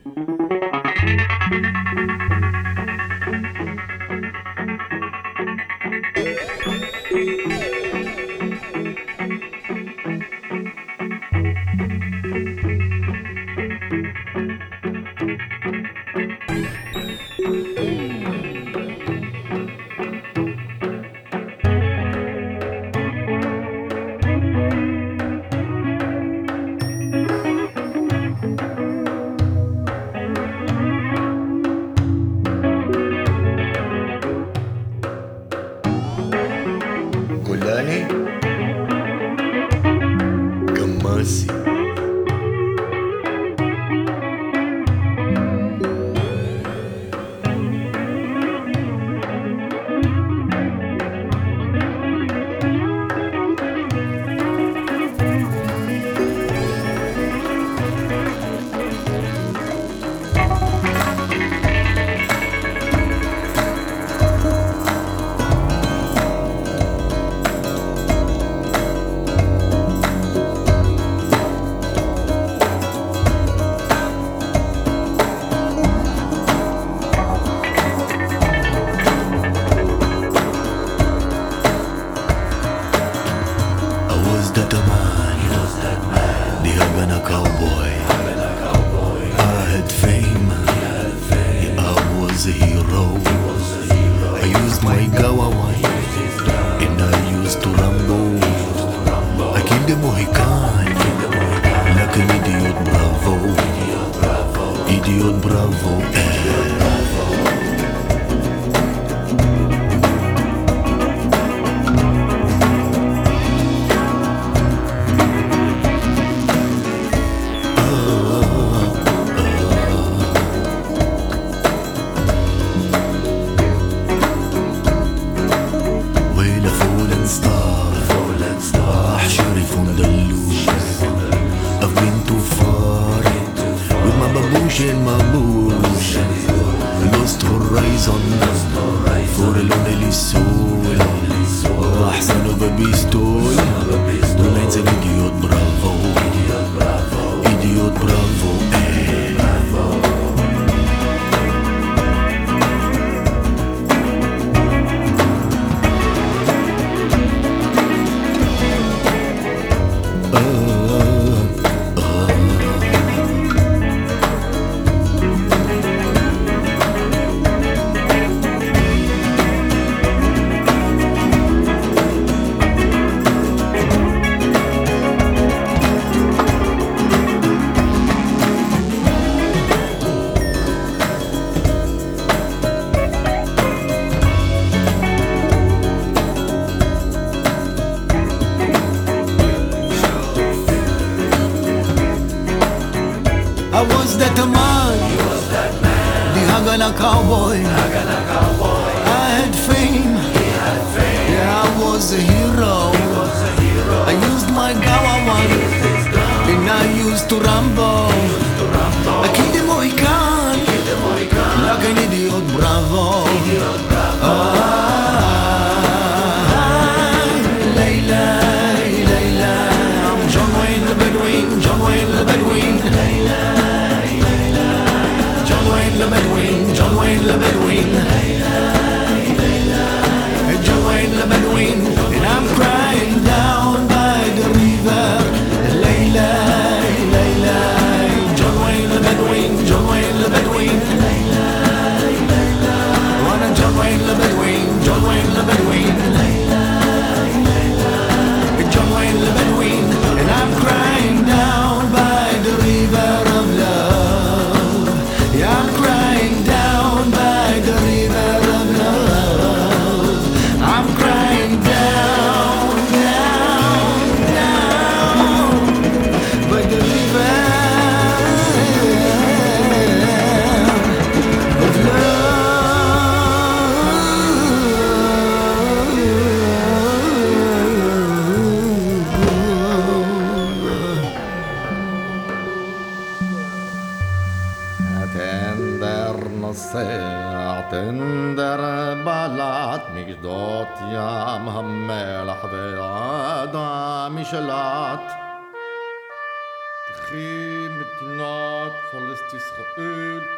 Golani Gamasi that a man, the Havana cowboy. I had fame, yeah, I was a hero. I used my Gawawan, and I used to Rambo. I killed the Mohican, like an idiot bravo. Idiot bravo. In my boots, lost horizon for a lonely soul. أحسن ببيستول remains an idiot bravo. Idiot bravo. I was that man, the Hagana cowboy. I had fame, yeah, I was a hero. I used my Gawawan, and I used to Rambo. I killed the Mohican, like an idiot bravo. Layla, Layla, I'm John Wayne the Bedouin, John Wayne the Bedouin. Le Bedouin, John Wayne le Bedouin, John Wayne le Bedouin, and I'm crying down by the river. Layla, Layla, John Wayne le Bedouin, John Wayne le Bedouin, wanna John Wayne le Bedouin, John Wayne le Bedouin, John Wayne le Bedouin, and I'm crying down by the river of love. Yeah, I'm crying down by the river of love. I'm crying down, down, down by the river of love. تندر بلعت مجدات يا مهمل حبيعات مشلات תחי מדינת פלסט ישראל